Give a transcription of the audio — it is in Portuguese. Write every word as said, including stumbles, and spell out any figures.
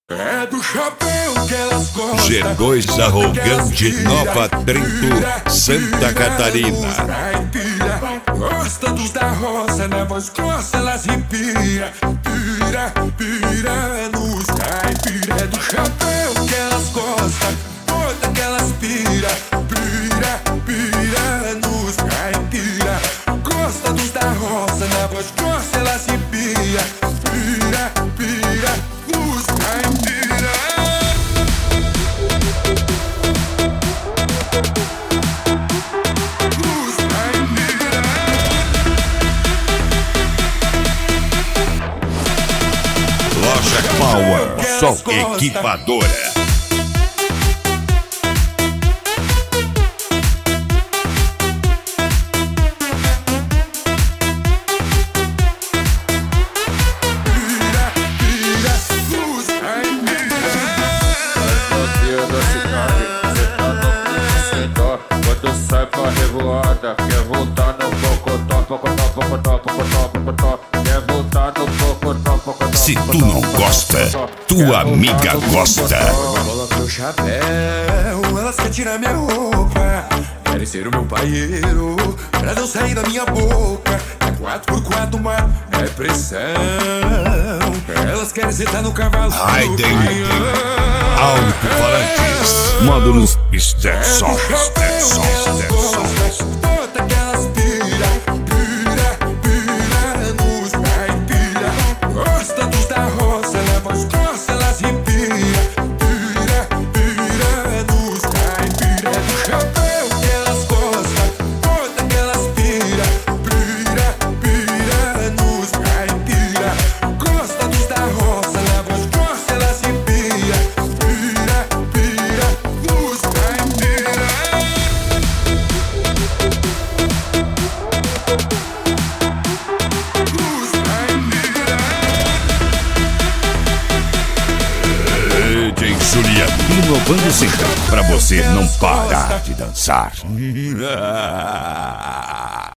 É do chapéu que elas gostam. G dois Arrogante, Nova Trento, Santa Catarina. Gosta dos da roça, na voz grossa elas empira. Pira, pira nos caipira. É do chapéu que elas gostam, bota que elas pira. Pira, pira nos caipira. Gosta dos da roça, na voz grossa elas empira. Pira, pira nos caipira. Loja Power, Sol Equipadora. Quando sai pra revoada, quer voltar no pocotó, pocotó, pocotó, pocotó, pocotó. Quer voltar no pocotó, pocotó. Se tu não gosta, tua amiga gosta. Coloca meu chapéu, elas querem tirar minha roupa. Querem ser o meu paieiro, pra não sair da minha boca. É quatro por quatro, mas é pressão. Elas querem sentar no cavalo. Raiden, alto-falantes, módulos Stetson, Stetson, Stetson. Bota que elas pira, pira, pira nos caipira. Gosta dos da roça, na voz grossa elas empira. Pira, pira nos caipira. É do chapéu que elas gostam, bota que elas pira. Pira, pira nos caipira. Gosta dos da roça, na voz grossa elas empira. Pira, pira nos caipira. D J Juliano, inovando sempre, pra você não parar de dançar.